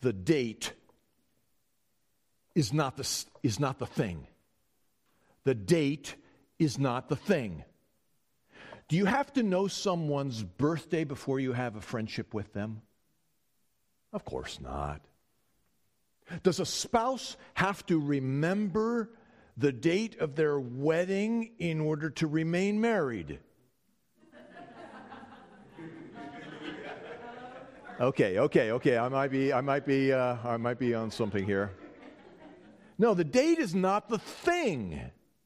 the date is not the thing. The date is not the thing. Do you have to know someone's birthday before you have a friendship with them? Of course not. Does a spouse have to remember the date of their wedding in order to remain married? Okay. I might be on something here. No, the date is not the thing.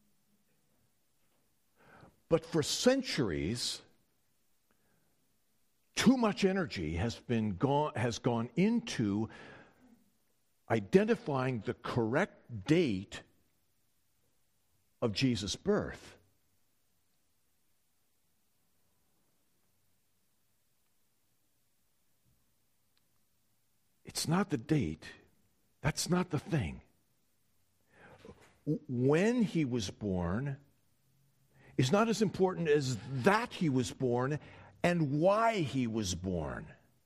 But for centuries, too much energy has gone into identifying the correct date of Jesus' birth. It's not the date. That's not the thing. When he was born is not as important as that he was born and why he was born.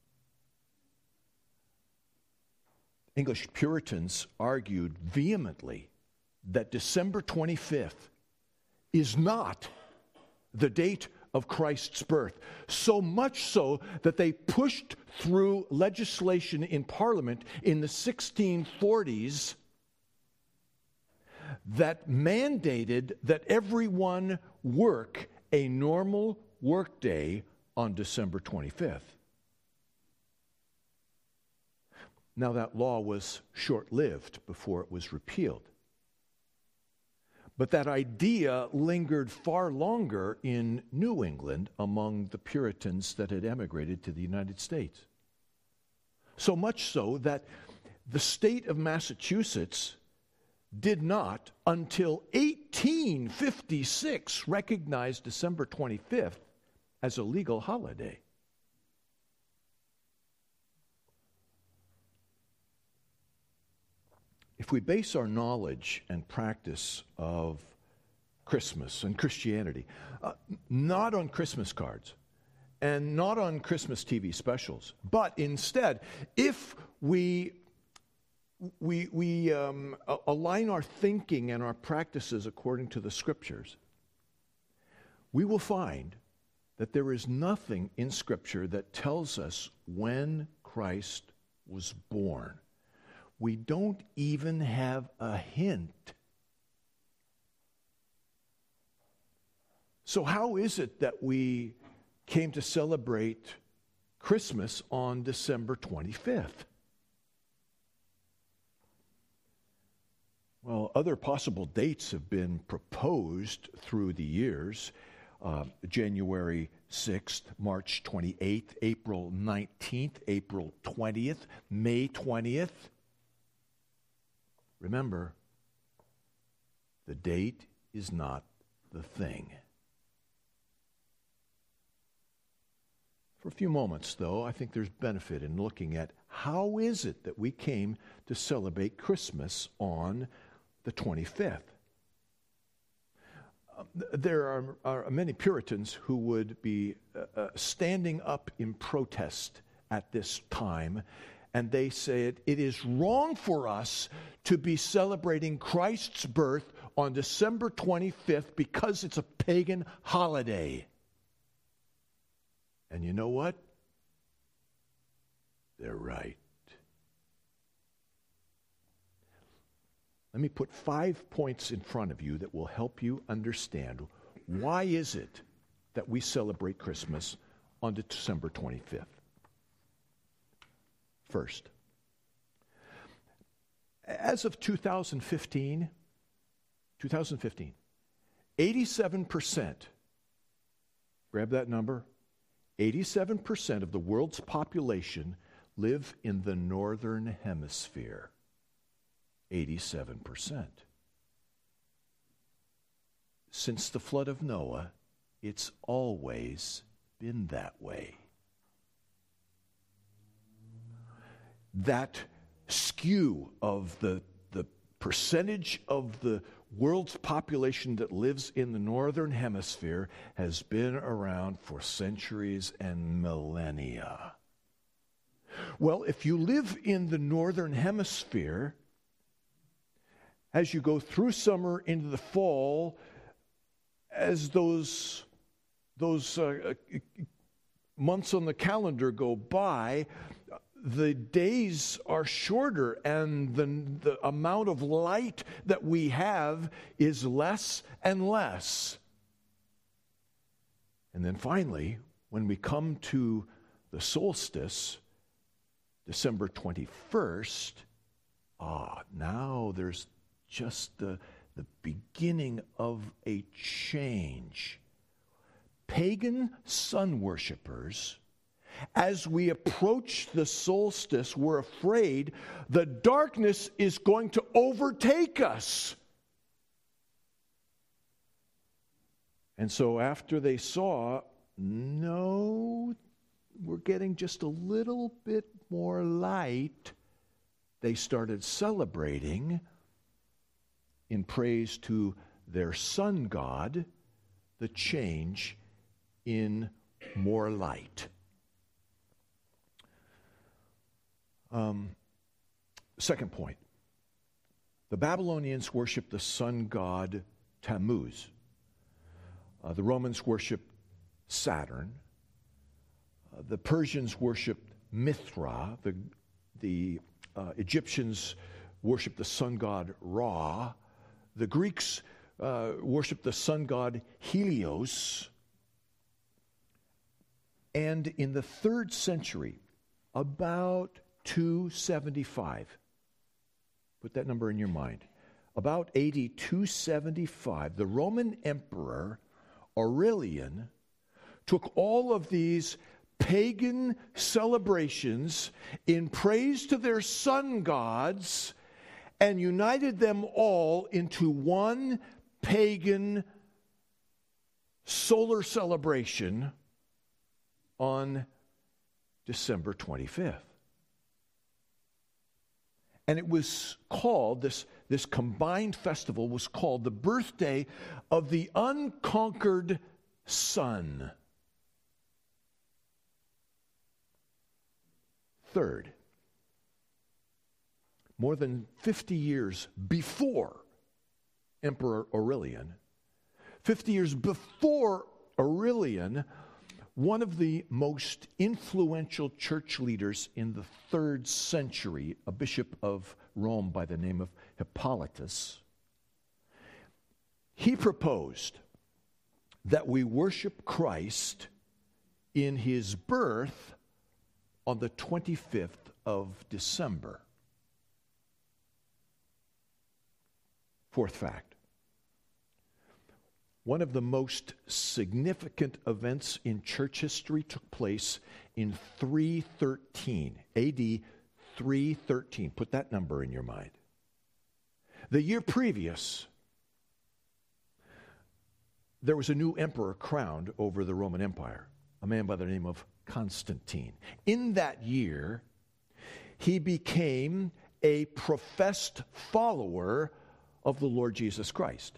English Puritans argued vehemently that December 25th is not the date of Christ's birth. So much so that they pushed through legislation in Parliament in the 1640s that mandated that everyone work a normal workday on December 25th. Now, that law was short-lived before it was repealed. But that idea lingered far longer in New England among the Puritans that had emigrated to the United States. So much so that the state of Massachusetts did not, until 1856, recognize December 25th as a legal holiday. If we base our knowledge and practice of Christmas and Christianity not on Christmas cards and not on Christmas TV specials, but instead, if we align our thinking and our practices according to the Scriptures, we will find that there is nothing in Scripture that tells us when Christ was born. We don't even have a hint. So how is it that we came to celebrate Christmas on December 25th? Well, other possible dates have been proposed through the years. January 6th, March 28th, April 19th, April 20th, May 20th. Remember, the date is not the thing. For a few moments, though, I think there's benefit in looking at how is it that we came to celebrate Christmas on the 25th. There are many Puritans who would be standing up in protest at this time, and they say it is wrong for us to be celebrating Christ's birth on December 25th because it's a pagan holiday. And you know what? They're right. Let me put 5 points in front of you that will help you understand why is it that we celebrate Christmas on December 25th. First, as of 2015, 87%, grab that number, 87% of the world's population live in the northern hemisphere. 87%. Since the flood of Noah, it's always been that way. That skew of the percentage of the world's population that lives in the northern hemisphere has been around for centuries and millennia. Well, if you live in the northern hemisphere, as you go through summer into the fall, as those months on the calendar go by, the days are shorter and the amount of light that we have is less and less. And then finally, when we come to the solstice, December 21st, now there's just the beginning of a change. Pagan sun worshipers, as we approach the solstice, we're afraid the darkness is going to overtake us. And so after they saw, no, we're getting just a little bit more light, they started celebrating in praise to their sun god the change in more light. Second point, the Babylonians worshiped the sun god Tammuz. The Romans worshiped Saturn. The Persians worshiped Mithra. The Egyptians worshiped the sun god Ra. The Greeks worshiped the sun god Helios. And in the 3rd century, about 275, put that number in your mind, about AD 275, the Roman Emperor Aurelian took all of these pagan celebrations in praise to their sun gods and united them all into one pagan solar celebration on December 25th. And it was called, this combined festival was called the birthday of the unconquered sun. Third, more than 50 years before Emperor Aurelian, 50 years before Aurelian, one of the most influential church leaders in the 3rd century, a bishop of Rome by the name of Hippolytus, he proposed that we worship Christ in his birth on the 25th of December. Fourth fact. One of the most significant events in church history took place in 313, AD 313. Put that number in your mind. The year previous, there was a new emperor crowned over the Roman Empire, a man by the name of Constantine. In that year, he became a professed follower of the Lord Jesus Christ.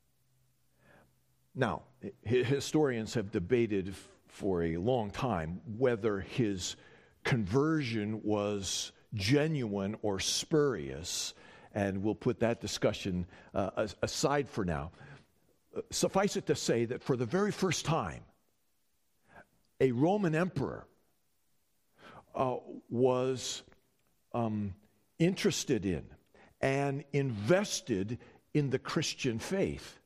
Now, historians have debated for a long time whether his conversion was genuine or spurious, and we'll put that discussion aside for now. Suffice it to say that for the very first time, a Roman emperor was interested in and invested in the Christian faith.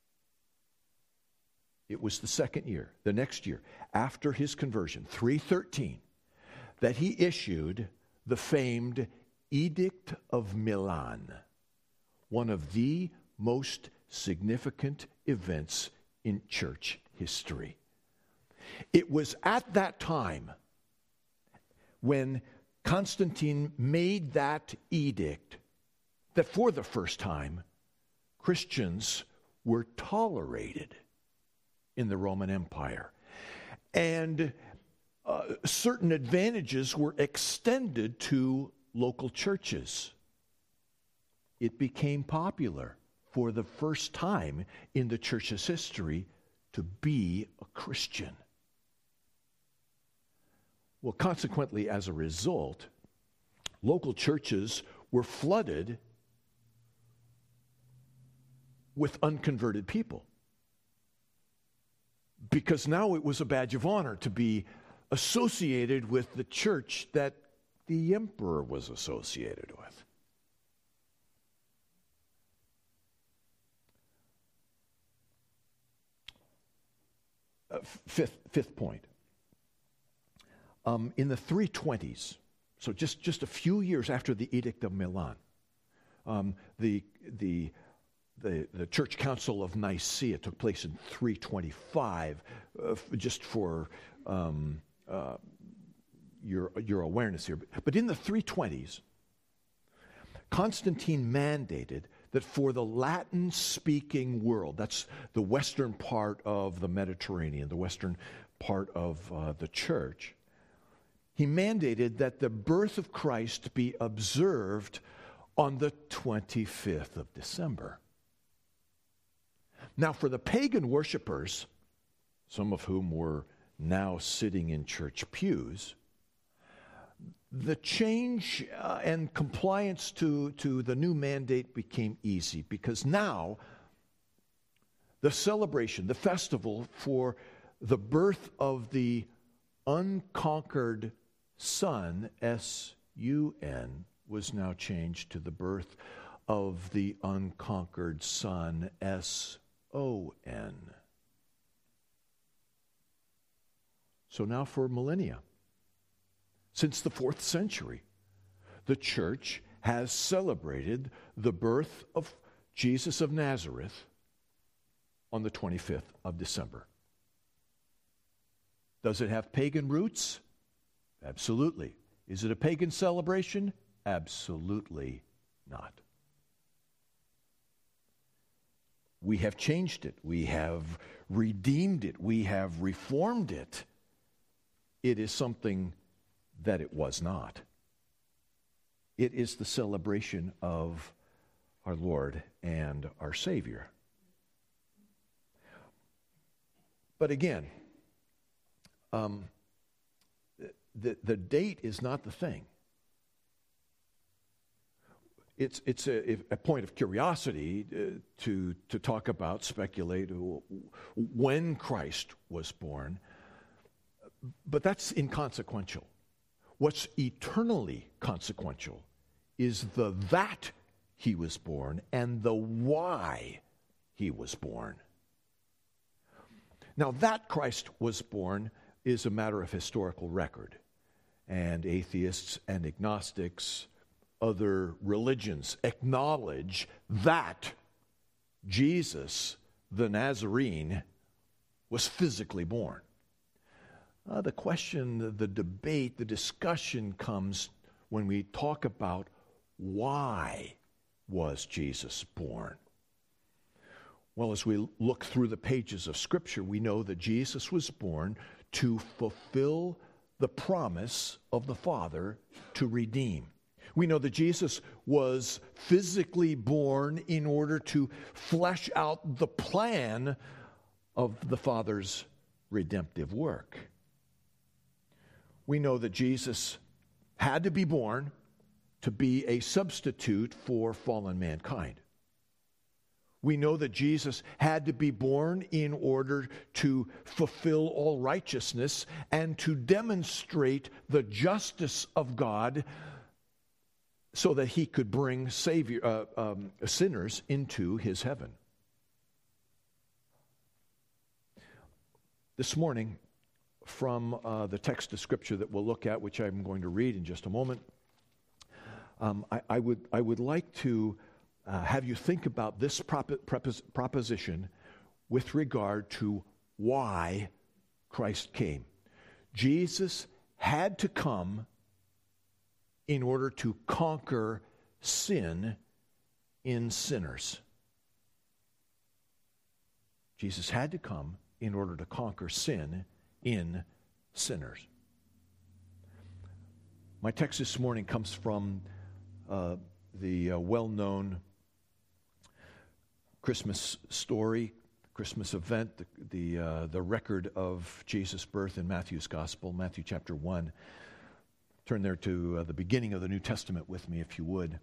It was the second year, the next year, after his conversion, 313, that he issued the famed Edict of Milan, one of the most significant events in church history. It was at that time when Constantine made that edict that for the first time Christians were tolerated in the Roman Empire. And certain advantages were extended to local churches. It became popular for the first time in the church's history to be a Christian. Well, consequently, as a result, local churches were flooded with unconverted people. Because now it was a badge of honor to be associated with the church that the emperor was associated with. Fifth point. In the 320s, so just a few years after the Edict of Milan, the Church Council of Nicaea took place in 325. Just for your awareness here, but in the 320s, Constantine mandated that for the Latin-speaking world, that's the western part of the Mediterranean, the western part of the church, he mandated that the birth of Christ be observed on the 25th of December. Now, for the pagan worshipers, some of whom were now sitting in church pews, the change and compliance to the new mandate became easy, because now the celebration, the festival for the birth of the unconquered Son, S-U-N, was now changed to the birth of the unconquered Son, S-O-N. So now for millennia, since the 4th century, the church has celebrated the birth of Jesus of Nazareth on the 25th of December. Does it have pagan roots? Absolutely. Is it a pagan celebration? Absolutely not. We have changed it. We have redeemed it. We have reformed it. It is something that it was not. It is the celebration of our Lord and our Savior. But again, the date is not the thing. It's a point of curiosity to talk about, speculate when Christ was born, but that's inconsequential. What's eternally consequential is the that he was born and the why he was born. Now, that Christ was born is a matter of historical record, and atheists and agnostics, other religions, acknowledge that Jesus, the Nazarene, was physically born. The question, the debate, the discussion comes when we talk about why was Jesus born. Well, as we look through the pages of Scripture, we know that Jesus was born to fulfill the promise of the Father to redeem. We know that Jesus was physically born in order to flesh out the plan of the Father's redemptive work. We know that Jesus had to be born to be a substitute for fallen mankind. We know that Jesus had to be born in order to fulfill all righteousness and to demonstrate the justice of God so that he could bring sinners into his heaven. This morning, from the text of Scripture that we'll look at, which I'm going to read in just a moment, I would like to have you think about this proposition with regard to why Christ came. Jesus had to come in order to conquer sin in sinners. Jesus had to come in order to conquer sin in sinners. My text this morning comes from the well-known Christmas story Christmas event, the record of Jesus' birth in Matthew's Gospel, Matthew chapter 1. Turn there to the beginning of the New Testament with me, if you would.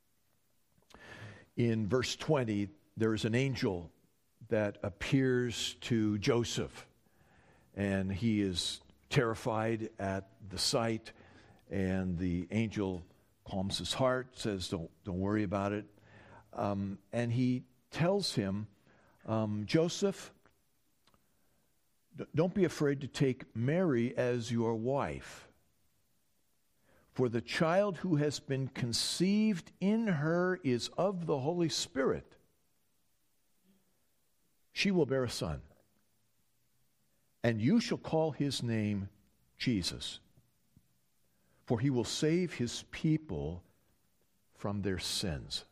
In verse 20, there is an angel that appears to Joseph, and he is terrified at the sight, and the angel calms his heart, says, don't worry about it. And he tells him, Joseph, don't be afraid to take Mary as your wife, for the child who has been conceived in her is of the Holy Spirit. She will bear a son, and you shall call his name Jesus, for he will save his people from their sins.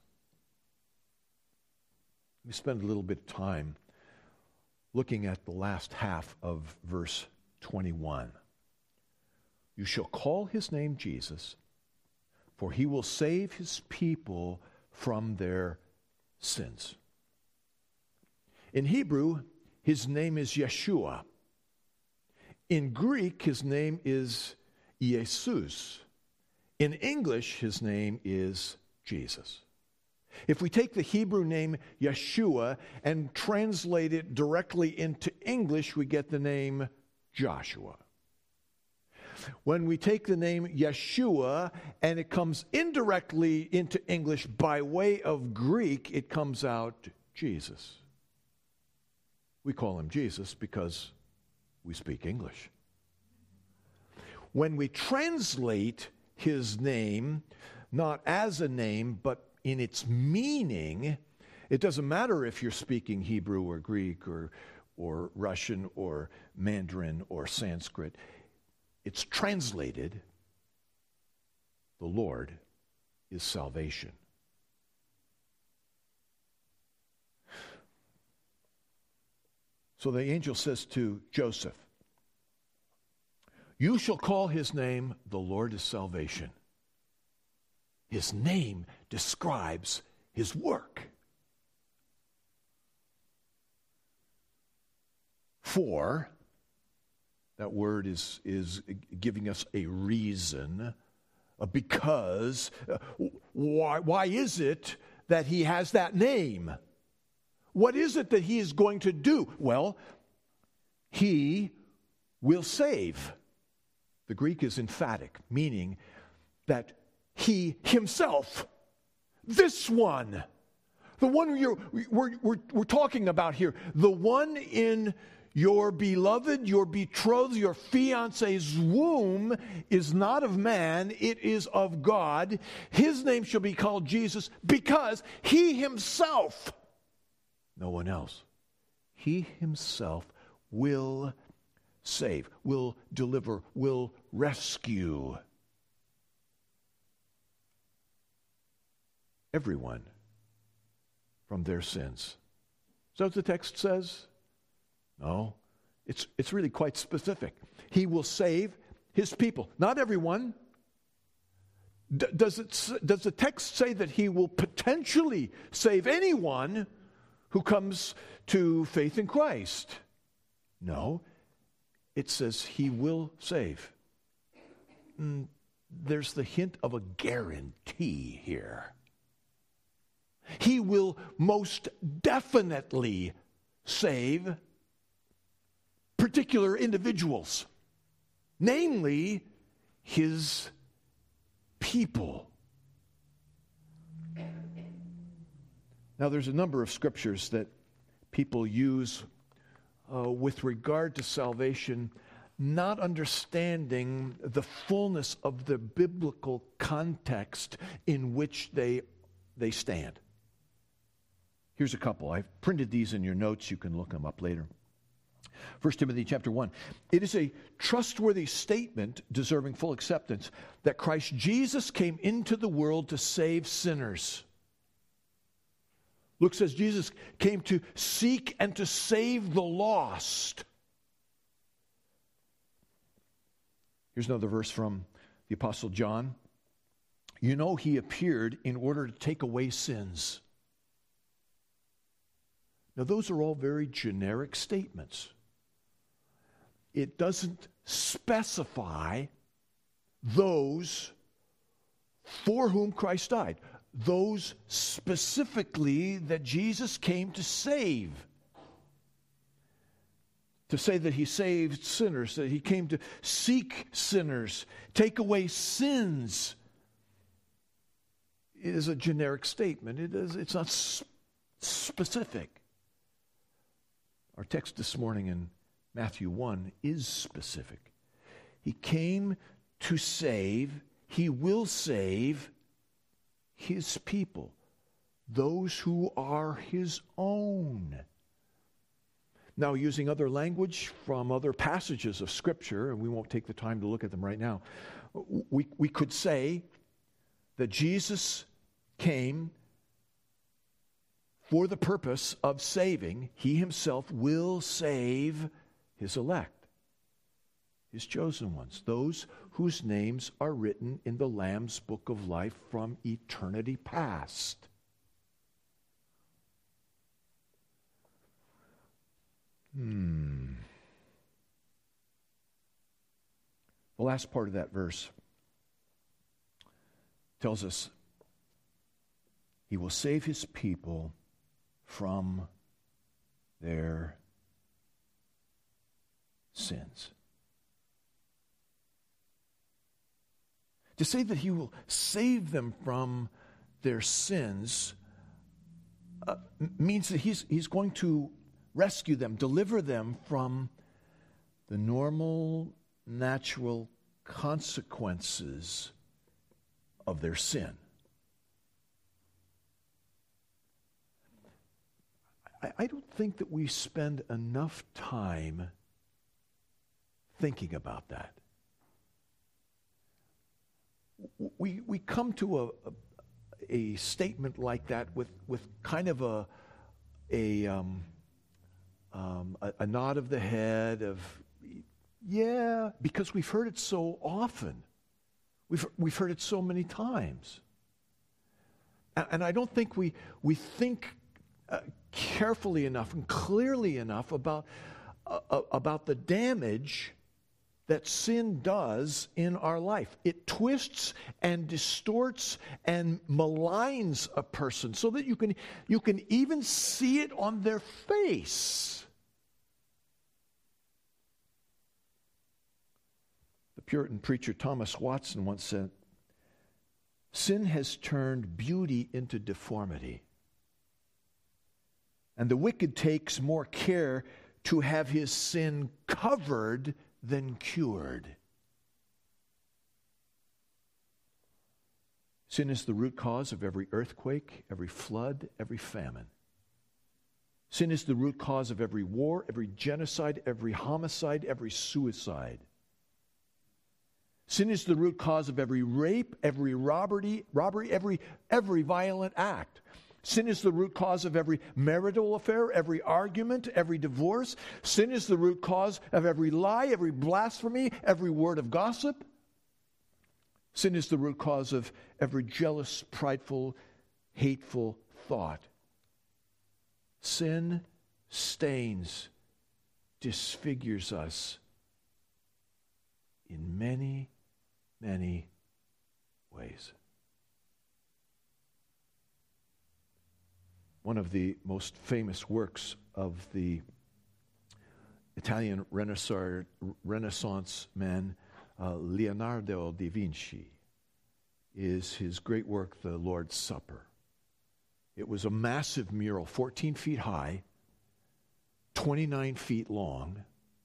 Let me spend a little bit of time looking at the last half of verse 21. You shall call his name Jesus, for he will save his people from their sins. In Hebrew, his name is Yeshua. In Greek, his name is Jesus. In English, his name is Jesus. If we take the Hebrew name Yeshua and translate it directly into English, we get the name Joshua. When we take the name Yeshua and it comes indirectly into English by way of Greek, it comes out Jesus. We call him Jesus because we speak English. When we translate his name, not as a name, but in its meaning, it doesn't matter if you're speaking Hebrew or Greek or Russian or Mandarin or Sanskrit. It's translated, the Lord is salvation. So the angel says to Joseph, you shall call his name, the Lord is salvation. His name describes his work. For, that word is giving us a reason, because. Why is it that he has that name? What is it that he is going to do? Well, he will save. The Greek is emphatic, meaning that he himself, this one, the one we're talking about here, the one in your beloved, your betrothed, your fiance's womb is not of man, it is of God. His name shall be called Jesus because he himself, no one else, he himself will save, will deliver, will rescue everyone from their sins. Is that what the text says? No, it's really quite specific. He will save his people, not everyone. Does the text say that he will potentially save anyone who comes to faith in Christ? No, it says he will save. There's the hint of a guarantee here. He will most definitely save particular individuals, namely his people. Now, there's a number of scriptures that people use with regard to salvation, not understanding the fullness of the biblical context in which they stand. Here's a couple. I've printed these in your notes. You can look them up later. 1 Timothy chapter 1. It is a trustworthy statement deserving full acceptance that Christ Jesus came into the world to save sinners. Luke says Jesus came to seek and to save the lost. Here's another verse from the Apostle John. You know, he appeared in order to take away sins. Now, those are all very generic statements. It doesn't specify those for whom Christ died, those specifically that Jesus came to save. To say that he saved sinners, that he came to seek sinners, take away sins, it is a generic statement. It's not specific. Our text this morning in Matthew 1 is specific. He came to save, he will save his people, those who are his own. Now, using other language from other passages of Scripture, and we won't take the time to look at them right now, we could say that Jesus came for the purpose of saving. He himself will save his elect, his chosen ones, those whose names are written in the Lamb's book of life from eternity past. The last part of that verse tells us he will save his people from their sins. To say that he will save them from their sins means that he's going to rescue them, deliver them from the normal, natural consequences of their sin. I don't think that we spend enough time thinking about that. We come to a statement like that with kind of a nod of the head of, yeah, because we've heard it so often. We've heard it so many times. And I don't think we think carefully enough and clearly enough about the damage that sin does in our life. It twists and distorts and maligns a person so that you can even see it on their face. The Puritan preacher Thomas Watson once said, "Sin has turned beauty into deformity, and the wicked takes more care to have his sin covered than cured." Sin is the root cause of every earthquake, every flood, every famine. Sin is the root cause of every war, every genocide, every homicide, every suicide. Sin is the root cause of every rape, every robbery, every violent act. Sin is the root cause of every marital affair, every argument, every divorce. Sin is the root cause of every lie, every blasphemy, every word of gossip. Sin is the root cause of every jealous, prideful, hateful thought. Sin stains, disfigures us in many, many ways. One of the most famous works of the Italian Renaissance man, Leonardo da Vinci, is his great work, The Lord's Supper. It was a massive mural, 14 feet high, 29 feet long,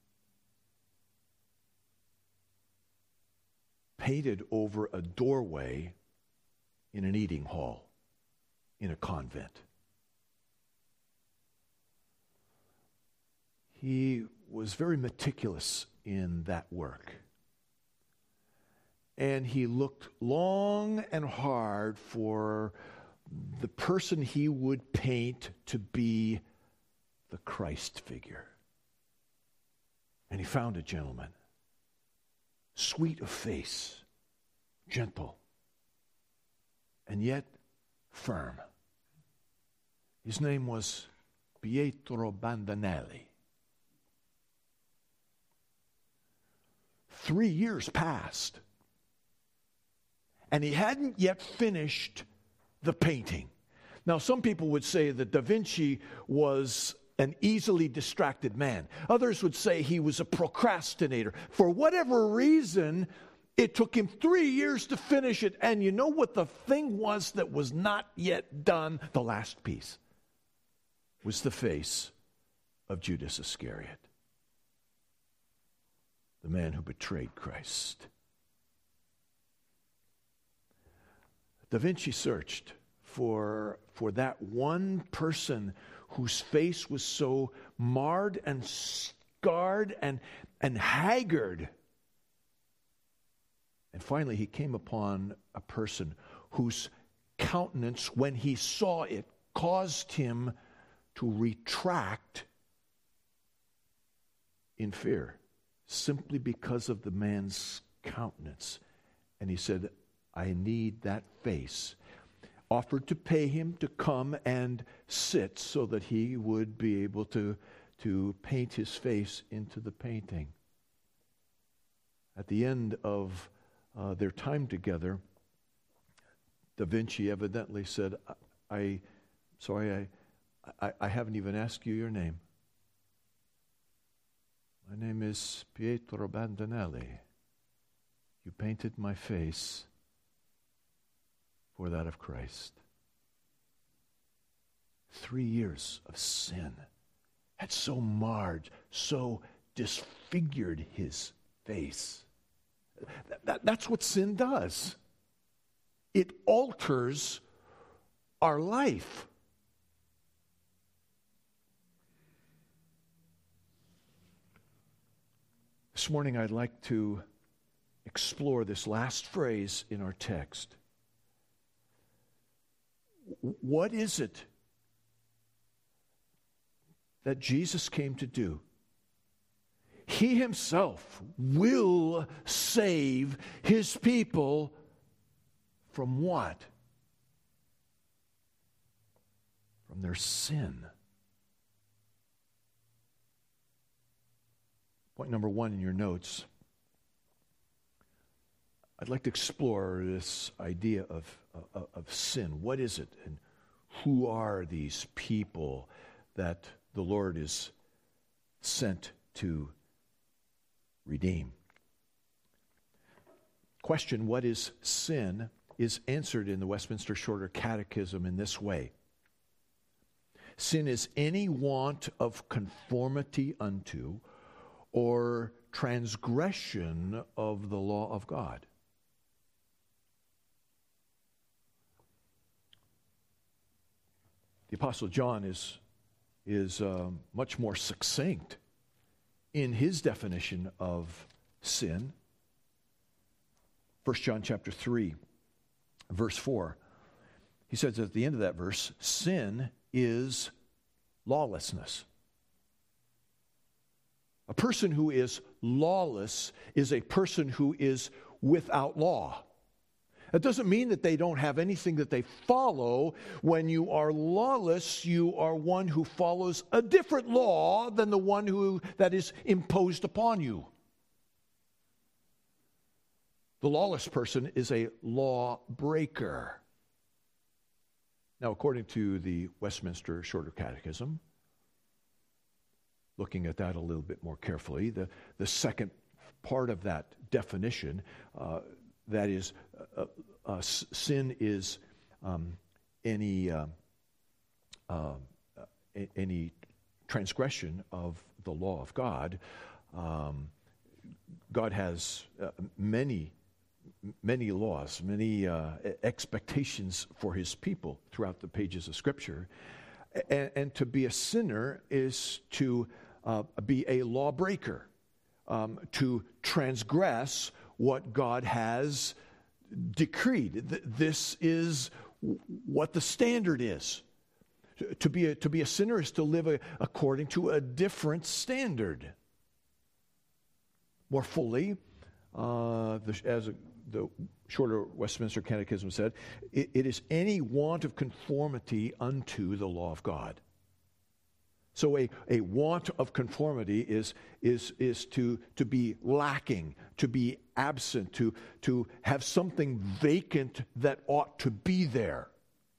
painted over a doorway in an eating hall in a convent. He was very meticulous in that work. And he looked long and hard for the person he would paint to be the Christ figure. And he found a gentleman, sweet of face, gentle, and yet firm. His name was Pietro Bandinelli. 3 years passed, and he hadn't yet finished the painting. Now, some people would say that Da Vinci was an easily distracted man. Others would say he was a procrastinator. For whatever reason, it took him 3 years to finish it. And you know what the thing was that was not yet done? The last piece was the face of Judas Iscariot, the man who betrayed Christ. Da Vinci searched for that one person whose face was so marred and scarred and haggard. And finally, he came upon a person whose countenance, when he saw it, caused him to retract in fear, simply because of the man's countenance. And he said, I need that face. Offered to pay him to come and sit so that he would be able to paint his face into the painting. At the end of their time together, Da Vinci evidently said, I haven't even asked you your name. My name is Pietro Bandinelli. You painted my face for that of Christ. 3 years of sin had so marred, so disfigured his face. That's what sin does. It alters our life. This morning I'd like to explore this last phrase in our text. What is it that Jesus came to do? He himself will save his people from what? From their sin. Point number 1 in your notes. I'd like to explore this idea of sin. What is it, and who are these people that the Lord is sent to redeem? Question, what is sin, is answered in the Westminster Shorter Catechism in this way. Sin is any want of conformity unto or transgression of the law of God. The Apostle John is much more succinct in his definition of sin. 1 John chapter 3, verse 4. He says at the end of that verse, sin is lawlessness. A person who is lawless is a person who is without law. That doesn't mean that they don't have anything that they follow. When you are lawless, you are one who follows a different law than the one that is imposed upon you. The lawless person is a law breaker. Now, according to the Westminster Shorter Catechism, looking at that a little bit more carefully, the second part of that definition, that is, sin is any transgression of the law of God. God has many laws, many expectations for his people throughout the pages of Scripture. And to be a sinner is to be a lawbreaker, to transgress what God has decreed. This is what the standard is. To be a sinner is to live according to a different standard. More fully, as the Shorter Westminster Catechism said, it is any want of conformity unto the law of God. So a want of conformity is to be lacking, to be absent, to have something vacant that ought to be there.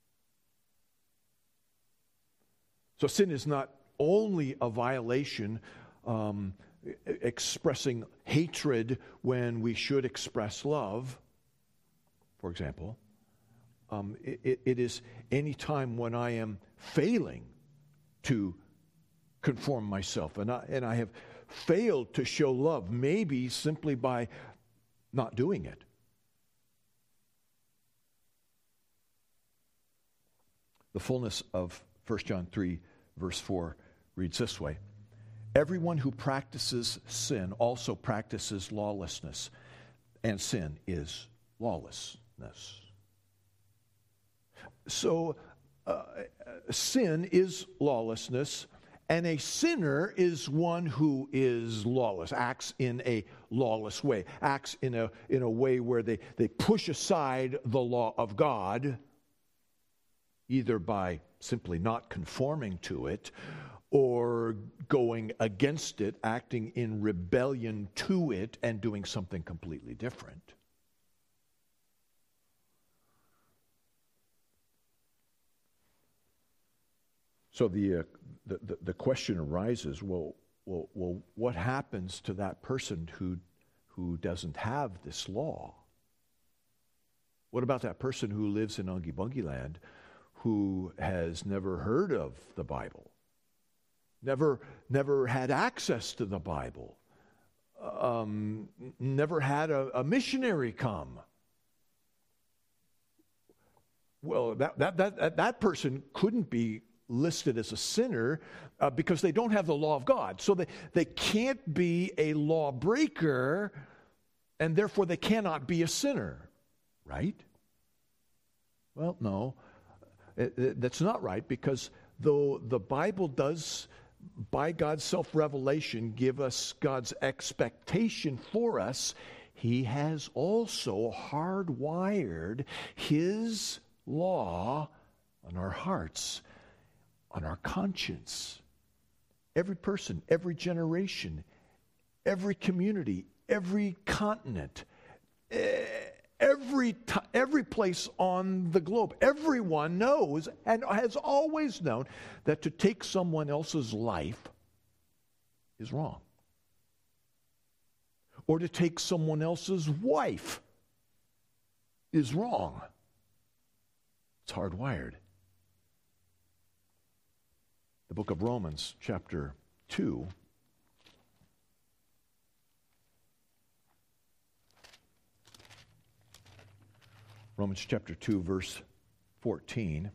So sin is not only a violation, expressing hatred when we should express love, for example. It is any time when I am failing to conform myself, and I have failed to show love, maybe simply by not doing it. The fullness of 1 John 3, verse 4 reads this way: everyone who practices sin also practices lawlessness, and sin is lawlessness. So, sin is lawlessness, and a sinner is one who is lawless, acts in a lawless way, acts in a way where they push aside the law of God, either by simply not conforming to it or going against it, acting in rebellion to it, and doing something completely different. So the question arises, well, what happens to that person who doesn't have this law? What about that person who lives in Ungi Bungi land who has never heard of the Bible, never had access to the Bible, never had a missionary come? Well, that person couldn't be listed as a sinner because they don't have the law of God. So they can't be a lawbreaker, and therefore they cannot be a sinner, right? Well, no, that's not right, because though the Bible does, by God's self-revelation, give us God's expectation for us, He has also hardwired His law on our hearts, on our conscience. Every person, every generation, every community, every continent, every place on the globe, everyone knows and has always known that to take someone else's life is wrong. Or to take someone else's wife is wrong. It's hardwired. The book of Romans, chapter 2. Romans chapter 2, verse 14.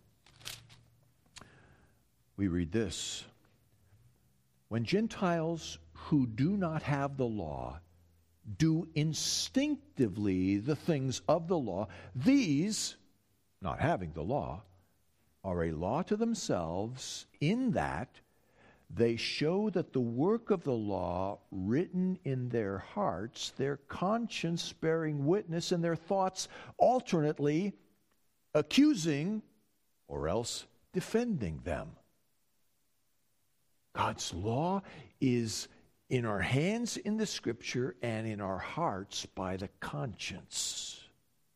We read this: when Gentiles who do not have the law do instinctively the things of the law, these, not having the law, are a law to themselves, in that they show that the work of the law written in their hearts, their conscience bearing witness, and their thoughts alternately accusing or else defending them. God's law is in our hands in the Scripture and in our hearts by the conscience.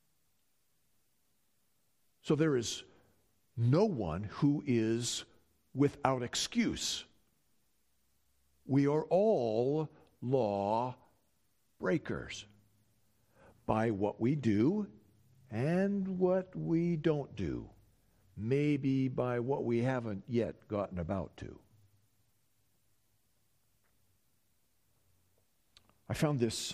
So there is no one who is without excuse. We are all law breakers by what we do and what we don't do, maybe by what we haven't yet gotten about to. I found this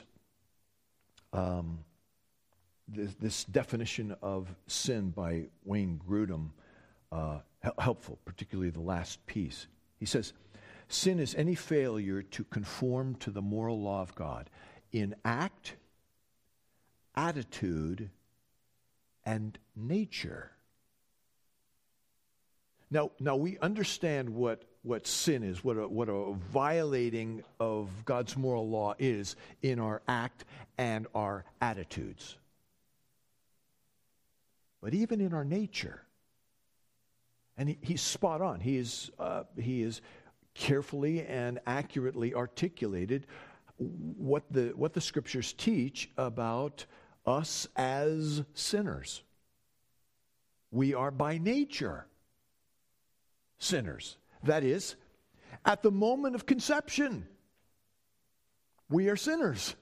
definition of sin by Wayne Grudem helpful, particularly the last piece. He says, sin is any failure to conform to the moral law of God in act, attitude, and nature. Now we understand what sin is, what a violating of God's moral law is in our act and our attitudes. But even in our nature, and he's spot on. He is carefully and accurately articulated what the Scriptures teach about us as sinners. We are by nature sinners. That is, at the moment of conception, we are sinners.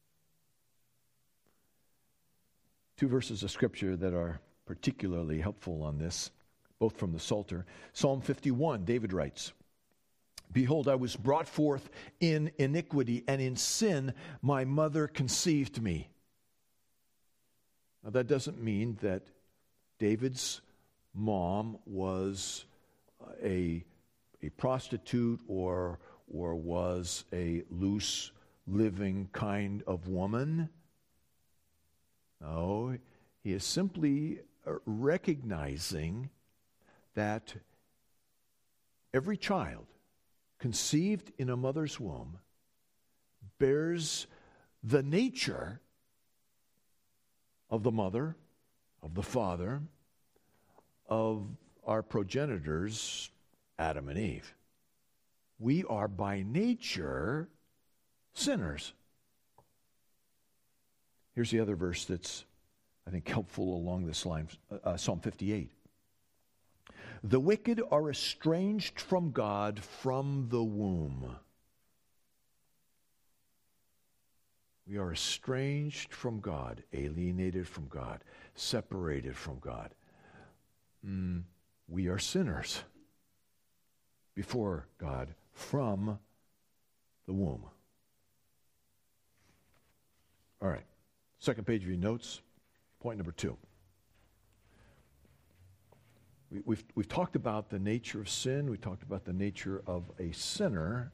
Two verses of Scripture that are particularly helpful on this, both from the Psalter. Psalm 51, David writes, "Behold, I was brought forth in iniquity, and in sin my mother conceived me." Now, that doesn't mean that David's mom was a prostitute or was a loose living kind of woman. No, he is simply recognizing that every child conceived in a mother's womb bears the nature of the mother, of the father, of our progenitors, Adam and Eve. We are by nature sinners. Here's the other verse that's, I think, helpful along this line, Psalm 58. "The wicked are estranged from God from the womb." We are estranged from God, alienated from God, separated from God. We are sinners before God from the womb. All right, second page of your notes, point number 2. We've talked about the nature of sin. We talked about the nature of a sinner.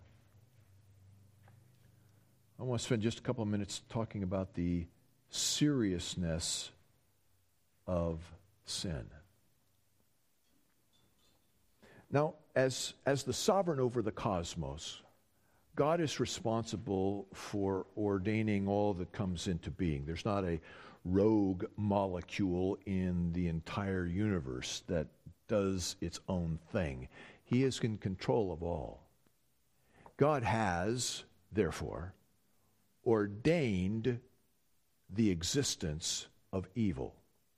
I want to spend just a couple of minutes talking about the seriousness of sin. Now, as the sovereign over the cosmos, God is responsible for ordaining all that comes into being. There's not a rogue molecule in the entire universe that does its own thing. He is in control of all. God has, therefore, ordained the existence of evil.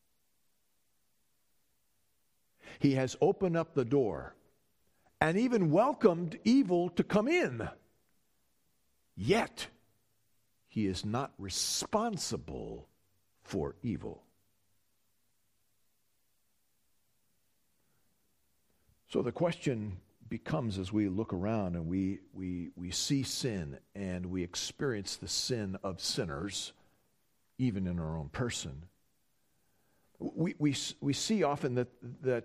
He has opened up the door and even welcomed evil to come in. Yet, he is not responsible for evil. So the question becomes, as we look around and we see sin and we experience the sin of sinners, even in our own person, we see often that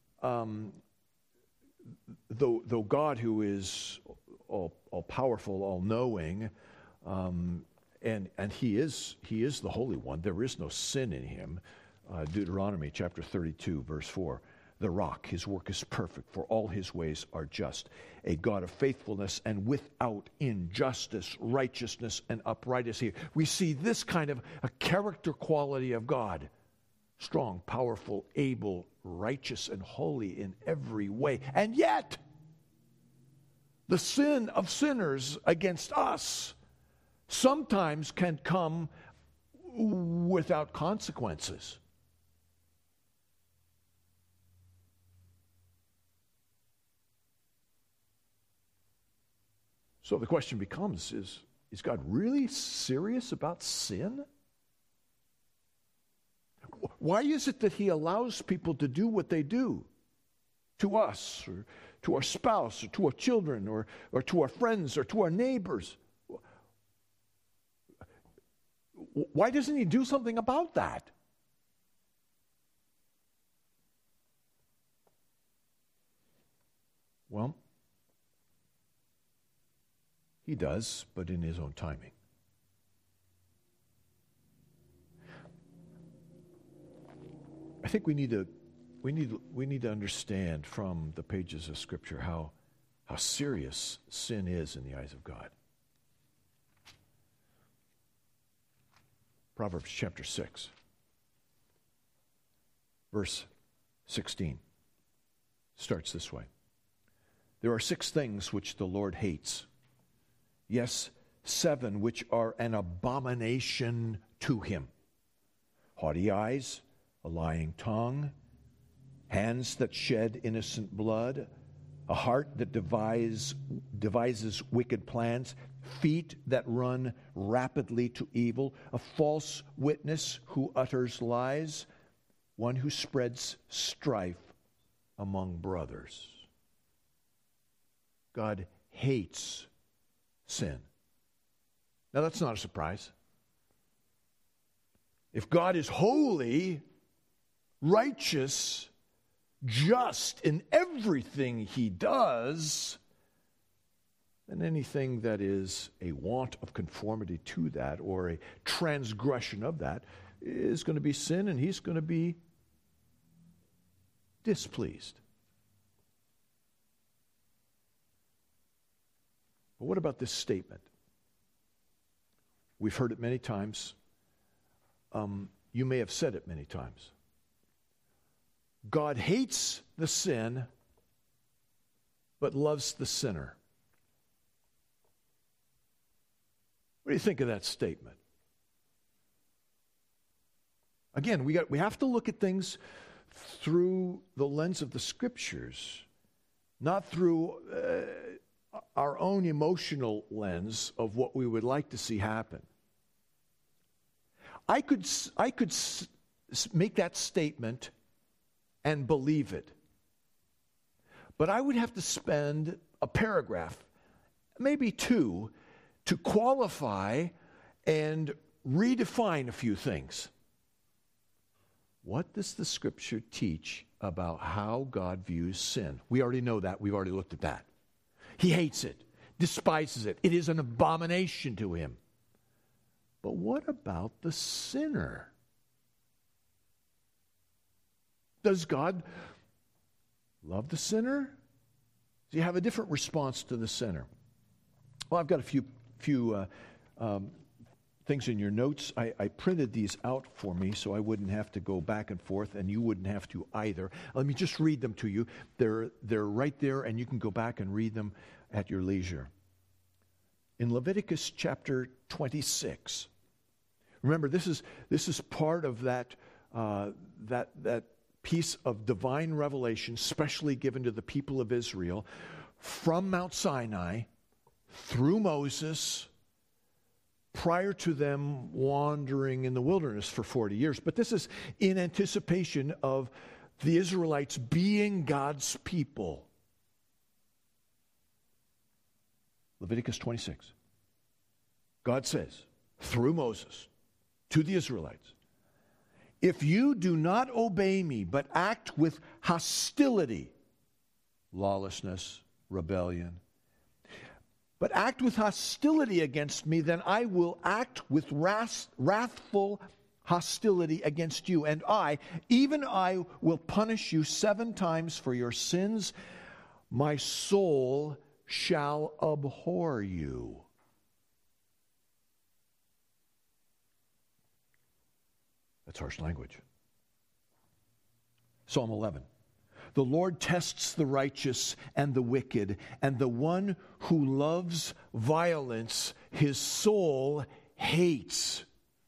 though God, who is all powerful, all knowing, and he is the Holy One, there is no sin in him. Deuteronomy chapter 32, verse 4. "The rock, his work is perfect, for all his ways are just. A God of faithfulness and without injustice, righteousness, and uprightness." Here we see this kind of a character quality of God. Strong, powerful, able, righteous, and holy in every way. And yet, the sin of sinners against us sometimes can come without consequences. So the question becomes, is God really serious about sin? Why is it that he allows people to do what they do to us, or to our spouse, or to our children, or to our friends, or to our neighbors? Why doesn't he do something about that? Well, he does, but in his own timing. I think we need to understand from the pages of Scripture how serious sin is in the eyes of God. Proverbs chapter 6, verse 16 starts this way. There are 6 things which the Lord hates. Yes, 7 which are an abomination to him. Haughty eyes, a lying tongue, hands that shed innocent blood, a heart that devises wicked plans, feet that run rapidly to evil, a false witness who utters lies, one who spreads strife among brothers. God hates sin. Now, that's not a surprise. If God is holy, righteous, just in everything he does, then anything that is a want of conformity to that or a transgression of that is going to be sin, and he's going to be displeased. But what about this statement? We've heard it many times. You may have said it many times. God hates the sin, but loves the sinner. What do you think of that statement? Again, we have to look at things through the lens of the Scriptures, not through our own emotional lens of what we would like to see happen. I could make that statement and believe it, but I would have to spend a paragraph, maybe 2, to qualify and redefine a few things. What does the Scripture teach about how God views sin? We already know that. We've already looked at that. He hates it, despises it. It is an abomination to him. But what about the sinner? Does God love the sinner? Does he have a different response to the sinner? Well, I've got a few things in your notes. I printed these out for me so I wouldn't have to go back and forth, and you wouldn't have to either. Let me just read them to you. They're right there, and you can go back and read them at your leisure. In Leviticus chapter 26, remember this is part of that piece of divine revelation, specially given to the people of Israel, from Mount Sinai through Moses, prior to them wandering in the wilderness for 40 years. But this is in anticipation of the Israelites being God's people. Leviticus 26. God says, through Moses, to the Israelites, if you do not obey me, but act with hostility, lawlessness, rebellion, but act with hostility against me, then I will act with wrathful hostility against you. And even I will punish you 7 times for your sins. My soul shall abhor you. That's harsh language. Psalm 11. The Lord tests the righteous and the wicked, and the one who loves violence, his soul hates.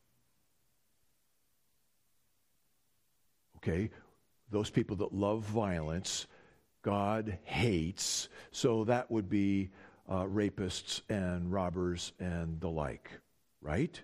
Okay, those people that love violence, God hates. So that would be rapists and robbers and the like, right?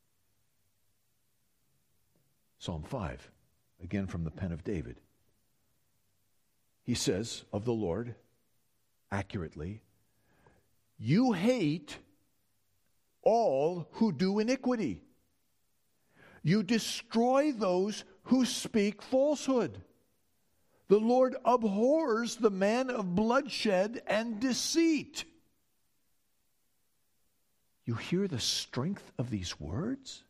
Psalm 5, again from the pen of David. He says of the Lord, accurately, you hate all who do iniquity. You destroy those who speak falsehood. The Lord abhors the man of bloodshed and deceit. You hear the strength of these words?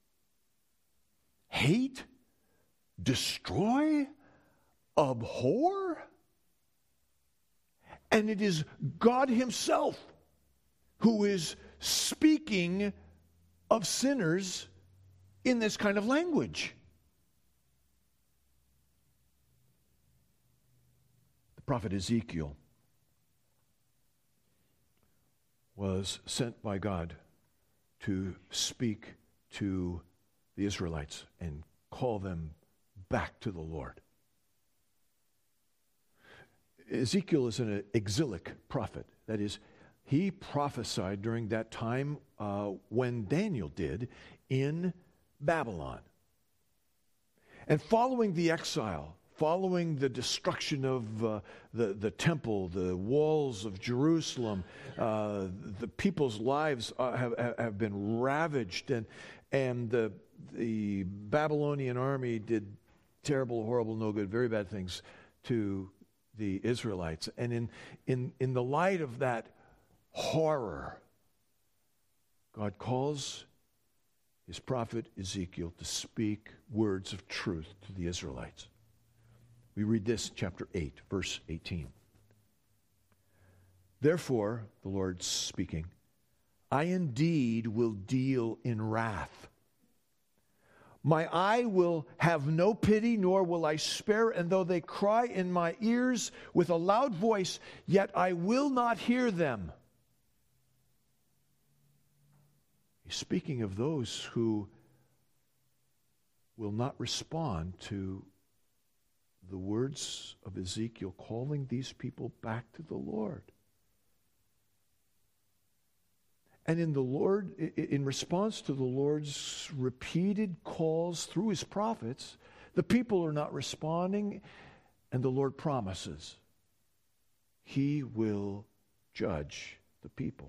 Hate, destroy, abhor. And it is God himself who is speaking of sinners in this kind of language. The prophet Ezekiel was sent by God to speak to the Israelites and call them back to the Lord. Ezekiel is an exilic prophet. That is, he prophesied during that time when Daniel did in Babylon. And following the exile, following the destruction of the temple, the walls of Jerusalem, the people's lives have been ravaged, and the Babylonian army did terrible, horrible, no good, very bad things to the Israelites. And in the light of that horror, God calls his prophet Ezekiel to speak words of truth to the Israelites. We read this, chapter 8, verse 18. Therefore, the Lord's speaking, I indeed will deal in wrath. My eye will have no pity, nor will I spare, and though they cry in my ears with a loud voice, yet I will not hear them. He's speaking of those who will not respond to the words of Ezekiel calling these people back to the Lord. And in response to the Lord's repeated calls through his prophets, the people are not responding, and the Lord promises he will judge the people.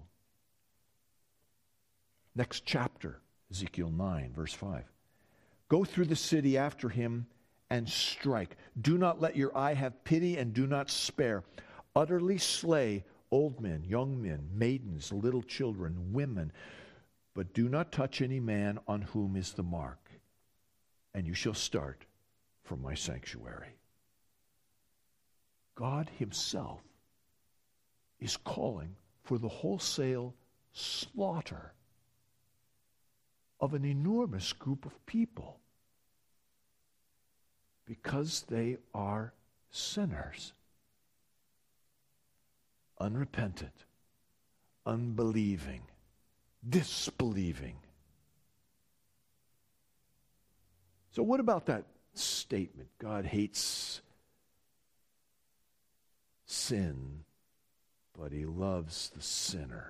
Next chapter, Ezekiel 9, verse 5. Go through the city after him and strike. Do not let your eye have pity, and do not spare. Utterly slay old men, young men, maidens, little children, women, but do not touch any man on whom is the mark, and you shall start from my sanctuary. God himself is calling for the wholesale slaughter of an enormous group of people because they are sinners. Unrepentant, unbelieving, disbelieving. So what about that statement? God hates sin, but he loves the sinner.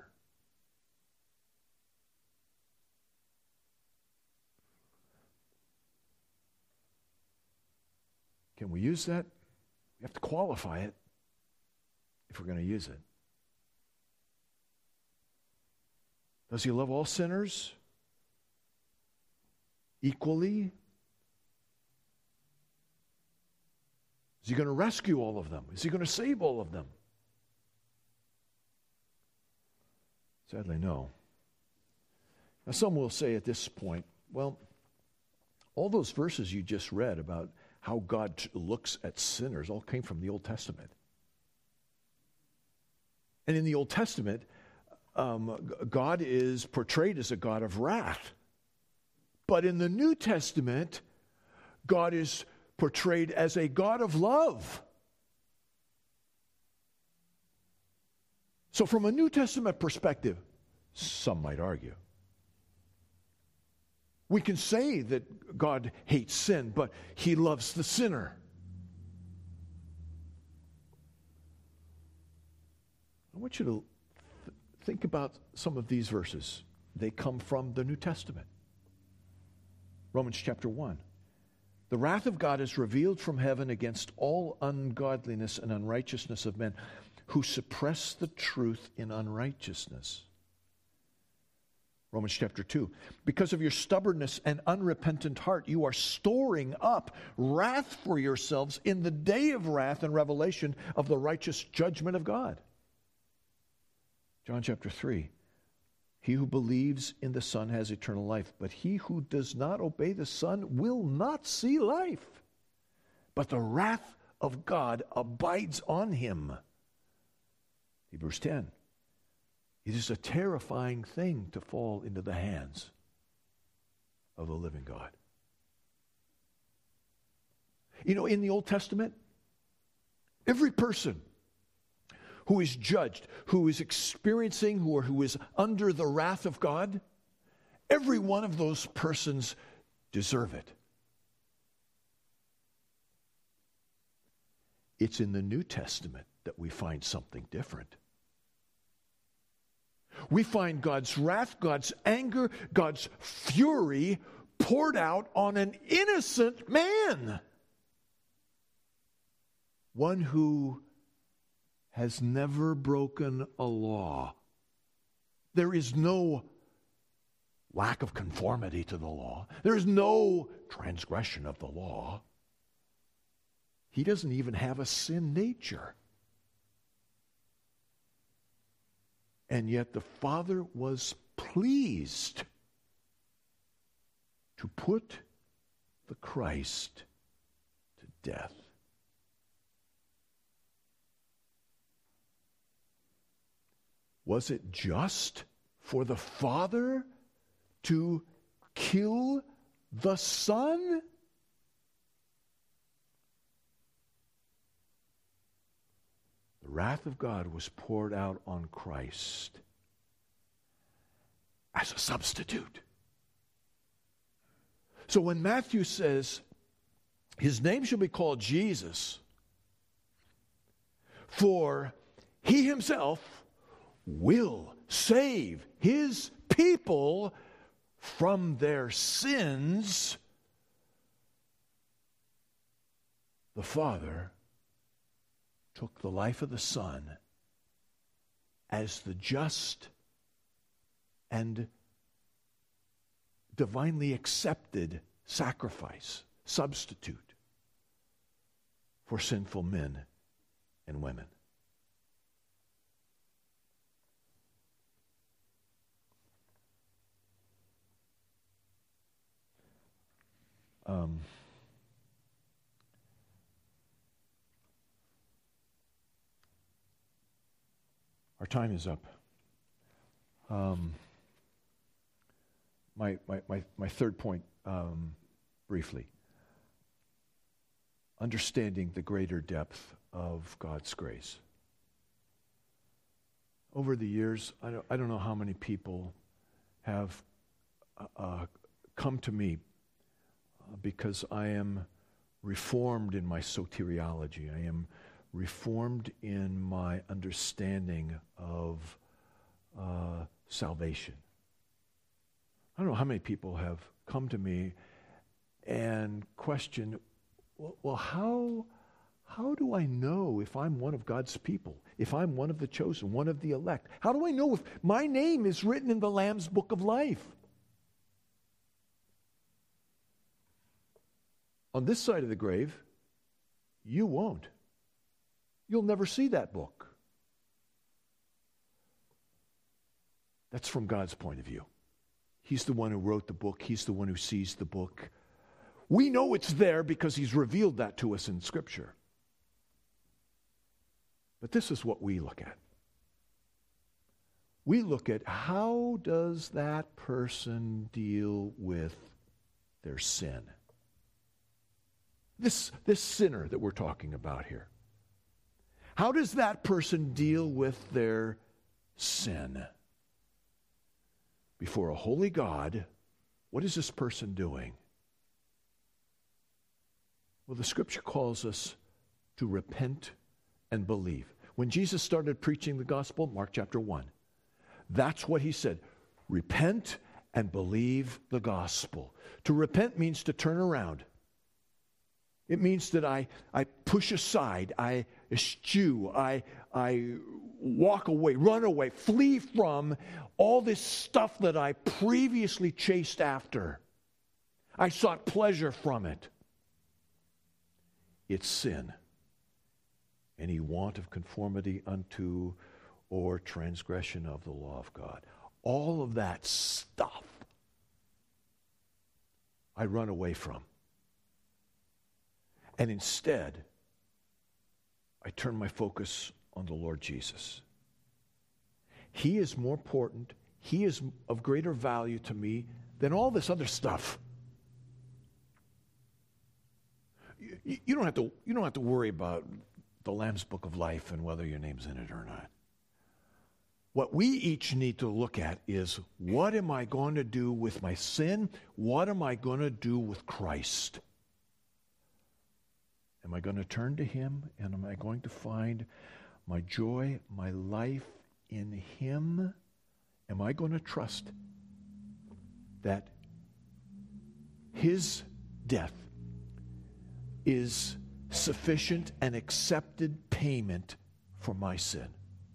Can we use that? We have to qualify it if we're going to use it. Does he love all sinners equally? Is he going to rescue all of them? Is he going to save all of them? Sadly, no. Now, some will say at this point, well, all those verses you just read about how God looks at sinners all came from the Old Testament. And in the Old Testament, God is portrayed as a God of wrath. But in the New Testament, God is portrayed as a God of love. So from a New Testament perspective, some might argue, we can say that God hates sin, but he loves the sinner. I want you to think about some of these verses. They come from the New Testament. Romans chapter 1. The wrath of God is revealed from heaven against all ungodliness and unrighteousness of men who suppress the truth in unrighteousness. Romans chapter 2. Because of your stubbornness and unrepentant heart, you are storing up wrath for yourselves in the day of wrath and revelation of the righteous judgment of God. John chapter 3. He who believes in the Son has eternal life, but he who does not obey the Son will not see life, but the wrath of God abides on him. Hebrews 10. It is a terrifying thing to fall into the hands of the living God. You know, in the Old Testament, every person who is judged, who is experiencing or who is under the wrath of God, every one of those persons deserve it. It's in the New Testament that we find something different. We find God's wrath, God's anger, God's fury poured out on an innocent man. One who has never broken a law. There is no lack of conformity to the law. There is no transgression of the law. He doesn't even have a sin nature. And yet the Father was pleased to put the Christ to death. Was it just for the Father to kill the Son? The wrath of God was poured out on Christ as a substitute. So when Matthew says, his name shall be called Jesus, for he himself will save his people from their sins, the Father took the life of the Son as the just and divinely accepted sacrifice, substitute for sinful men and women. Our time is up. My third point, briefly. Understanding the greater depth of God's grace. Over the years, I don't know how many people have come to me because I am reformed in my soteriology. I am reformed in my understanding of salvation. I don't know how many people have come to me and questioned, well, how do I know if I'm one of God's people, if I'm one of the chosen, one of the elect? How do I know if my name is written in the Lamb's book of life? On this side of the grave, you won't. You'll never see that book. That's from God's point of view. He's the one who wrote the book. He's the one who sees the book. We know it's there because he's revealed that to us in Scripture. But this is what we look at. We look at how does that person deal with their sin? This sinner that we're talking about here. How does that person deal with their sin? Before a holy God, what is this person doing? Well, the Scripture calls us to repent and believe. When Jesus started preaching the gospel, Mark chapter 1, that's what he said. Repent and believe the gospel. To repent means to turn around. It means that I push aside, I eschew, I walk away, run away, flee from all this stuff that I previously chased after. I sought pleasure from it. It's sin. Any want of conformity unto or transgression of the law of God. All of that stuff I run away from. And instead, I turn my focus on the Lord Jesus. He is more important, he is of greater value to me than all this other stuff. You don't have to worry about the Lamb's Book of Life and whether your name's in it or not. What we each need to look at is, what am I going to do with my sin? What am I going to do with Christ? Am I going to turn to Him, and am I going to find my joy, my life in Him? Am I going to trust that His death is sufficient and accepted payment for my sin?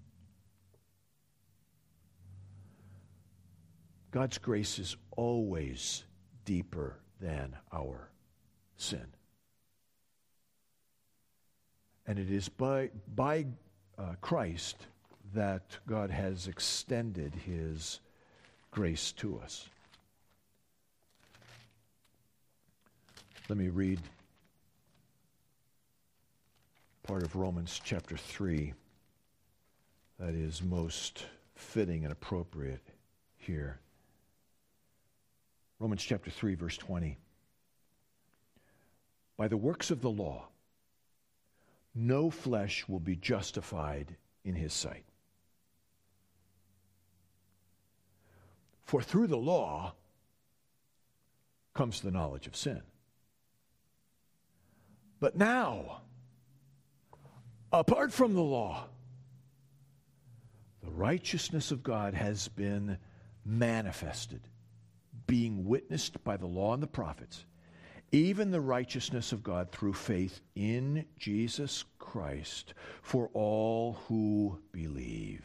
God's grace is always deeper than our sin. And it is by Christ that God has extended His grace to us. Let me read part of Romans chapter 3 that is most fitting and appropriate here. Romans chapter 3, verse 20. By the works of the law, no flesh will be justified in His sight. For through the law comes the knowledge of sin. But now, apart from the law, the righteousness of God has been manifested, being witnessed by the law and the prophets, even the righteousness of God through faith in Jesus Christ for all who believe.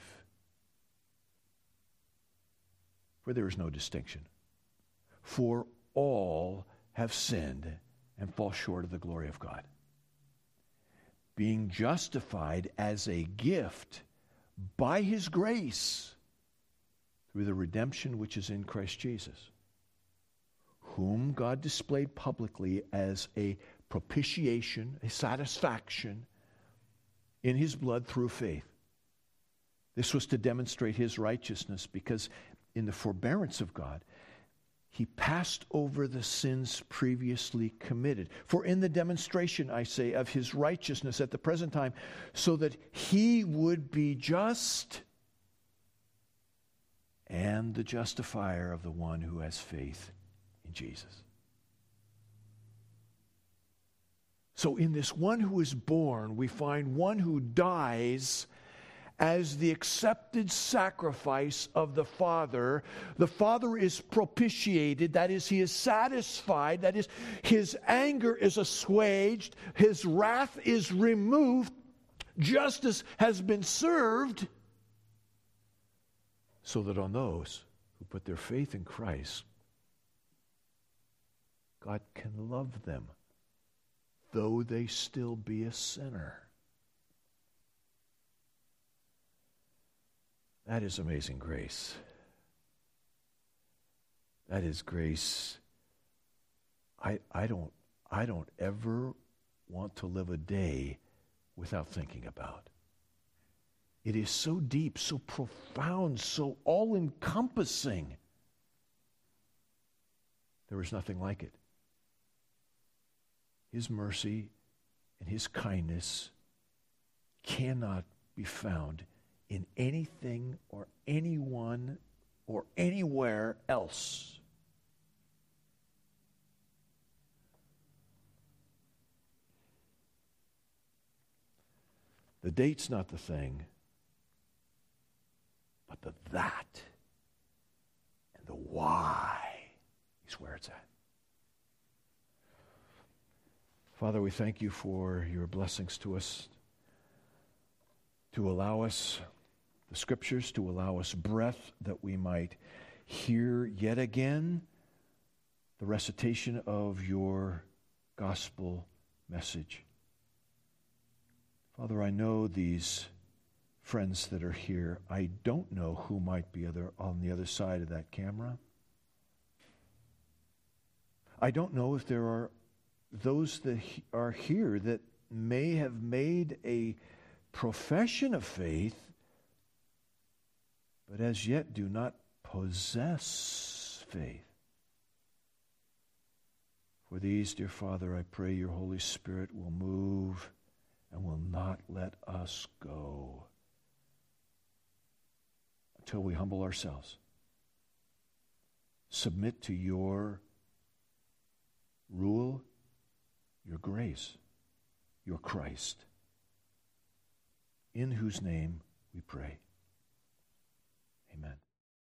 For there is no distinction. For all have sinned and fall short of the glory of God, being justified as a gift by His grace through the redemption which is in Christ Jesus, whom God displayed publicly as a propitiation, a satisfaction in His blood through faith. This was to demonstrate His righteousness, because in the forbearance of God, He passed over the sins previously committed. For in the demonstration, I say, of His righteousness at the present time, so that He would be just and the justifier of the one who has faith in Jesus. So in this one who is born, we find one who dies as the accepted sacrifice of the Father. The Father is propitiated, that is, He is satisfied, that is, His anger is assuaged, His wrath is removed, justice has been served, so that on those who put their faith in Christ, God can love them, though they still be a sinner. That is amazing grace. That is grace. I don't ever want to live a day without thinking about. It is so deep, so profound, so all-encompassing. There is nothing like it. His mercy and His kindness cannot be found in anything or anyone or anywhere else. The date's not the thing, but the that and the why is where it's at. Father, we thank You for Your blessings to us, to allow us the Scriptures, to allow us breath that we might hear yet again the recitation of Your gospel message. Father, I know these friends that are here. I don't know who might be on the other side of that camera. I don't know if there are those that are here that may have made a profession of faith, but as yet do not possess faith. For these, dear Father, I pray Your Holy Spirit will move and will not let us go until we humble ourselves, submit to your rule, your grace, your Christ, in whose name we pray.